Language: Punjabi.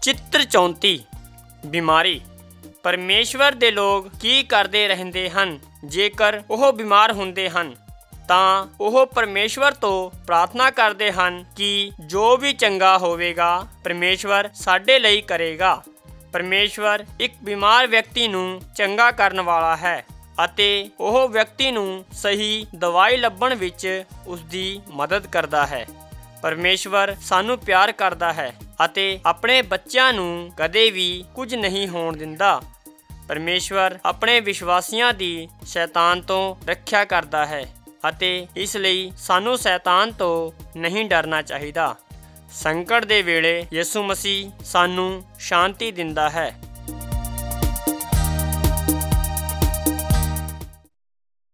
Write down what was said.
ਚਿੱਤਰ 34 ਬਿਮਾਰੀ। ਪਰਮੇਸ਼ਵਰ ਦੇ ਲੋਕ ਕੀ ਕਰਦੇ ਰਹਿੰਦੇ ਹਨ? ਜੇਕਰ ਉਹ ਬਿਮਾਰ ਹੁੰਦੇ ਹਨ ਤਾਂ ਉਹ ਪਰਮੇਸ਼ਵਰ ਤੋਂ ਪ੍ਰਾਰਥਨਾ ਕਰਦੇ ਹਨ ਕਿ ਜੋ ਵੀ ਚੰਗਾ ਹੋਵੇਗਾ ਪਰਮੇਸ਼ਵਰ ਸਾਡੇ ਲਈ ਕਰੇਗਾ। ਪਰਮੇਸ਼ਵਰ ਇੱਕ ਬਿਮਾਰ ਵਿਅਕਤੀ ਨੂੰ ਚੰਗਾ ਕਰਨ ਵਾਲਾ ਹੈ ਅਤੇ ਉਹ ਵਿਅਕਤੀ ਨੂੰ ਸਹੀ ਦਵਾਈ ਲੱਭਣ ਵਿੱਚ ਉਸਦੀ ਮਦਦ ਕਰਦਾ ਹੈ। ਪਰਮੇਸ਼ਵਰ ਸਾਨੂੰ ਪਿਆਰ ਕਰਦਾ ਹੈ ਅਤੇ ਆਪਣੇ ਬੱਚਿਆਂ ਨੂੰ ਕਦੇ ਵੀ ਕੁਝ ਨਹੀਂ ਹੋਣ ਦਿੰਦਾ। ਪਰਮੇਸ਼ਵਰ ਆਪਣੇ ਵਿਸ਼ਵਾਸੀਆਂ ਦੀ ਸ਼ੈਤਾਨ ਤੋਂ ਰੱਖਿਆ ਕਰਦਾ ਹੈ ਅਤੇ ਇਸ ਲਈ ਸਾਨੂੰ ਸ਼ੈਤਾਨ ਤੋਂ ਨਹੀਂ ਡਰਨਾ ਚਾਹੀਦਾ। ਸੰਕਟ ਦੇ ਵੇਲੇ ਯਿਸੂ ਮਸੀਹ ਸਾਨੂੰ ਸ਼ਾਂਤੀ ਦਿੰਦਾ ਹੈ।